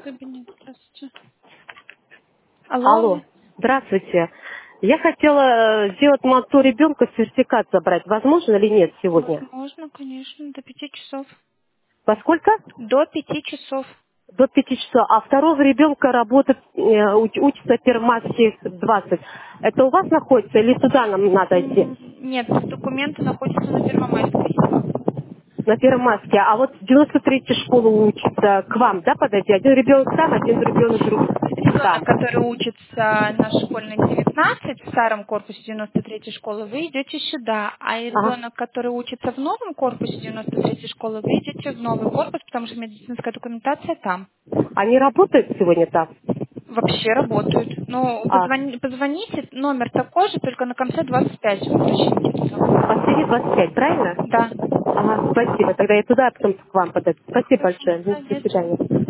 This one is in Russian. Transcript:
Кабинет, здравствуйте. Алло, Алло, здравствуйте. Я хотела сделать МАТУ ребенка, сертификат забрать. Возможно или нет сегодня? возможно, конечно, до 5 часов. Во сколько? До 5 часов. До 5 часов. А второго ребенка работает, учится Первомайских 20. Это у вас находится или туда нам надо идти? Нет, документы находятся на Первомайской. На Первомайске. А вот 93-я школа учится к вам, да, подойти? Один ребенок там, один ребенок там. Ребенок, который учится на школьной 19 в старом корпусе 93-й школы, вы идете сюда. А и Ага. ребенок, который учится в новом корпусе 93-й школы, вы идете в новый корпус, потому что медицинская документация там. Они работают сегодня там? Вообще работают. Ну, А, позвоните, номер такой же, только на конце 25 уточните всё. последний 25, правильно? Да. Ага, спасибо. Тогда я туда, а потом к вам подойду. Спасибо Хорошо, большое. да, До нет. свидания.